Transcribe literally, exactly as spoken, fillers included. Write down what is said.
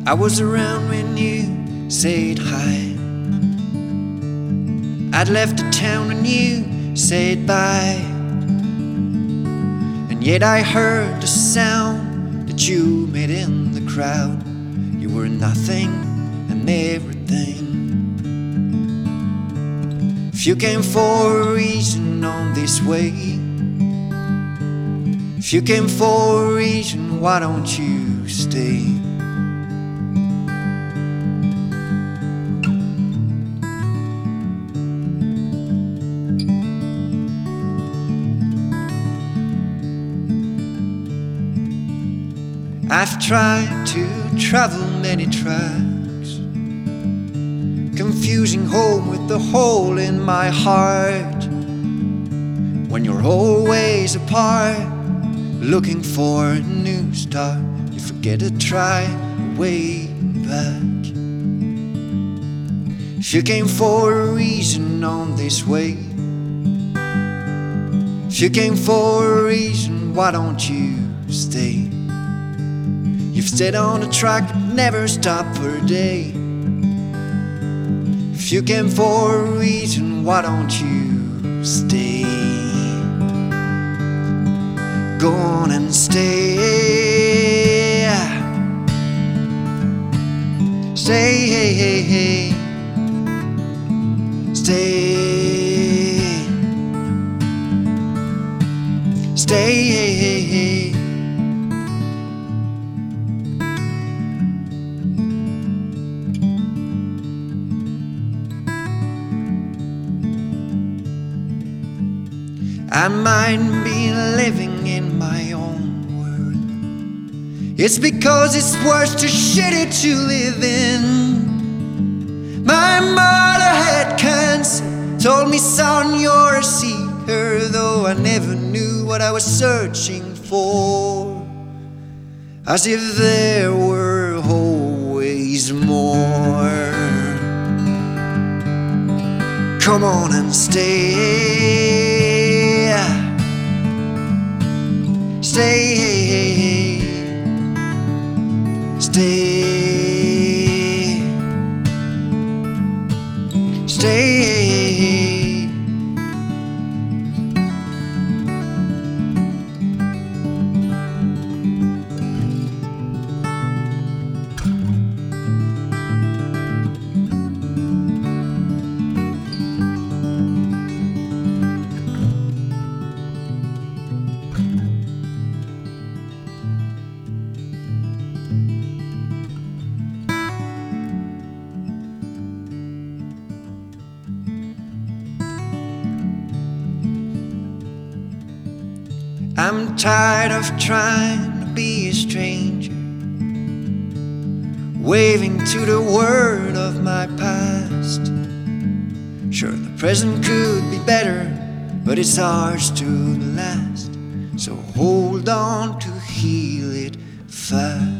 I was around when you said hi. I'd left the town when you said bye. And yet I heard the sound that you made in the crowd. You were nothing and everything. If you came for a reason on this way, if you came for a reason, why don't you stay? I've tried to travel many tracks, confusing home with the hole in my heart. When you're always apart, looking for a new start, you forget to try the way back. If you came for a reason on this way, if you came for a reason, why don't you stay? You've stayed on the track but never stopped for a day. If you came for a reason, why don't you stay? Go on and stay. Stay, hey, hey, hey. Stay. Stay, hey, hey, hey. I might be living in my own world. It's because it's worse to shit it to live in. My mother had cancer, told me, son, you're a seeker, though I never knew what I was searching for. As if there were always more. Come on and stay. Stay, hey, hey, hey. Stay. Stay, hey, hey, hey. I'm tired of trying to be a stranger, waving to the word of my past. Sure, the present could be better, but it's ours to last. So hold on to heal it fast.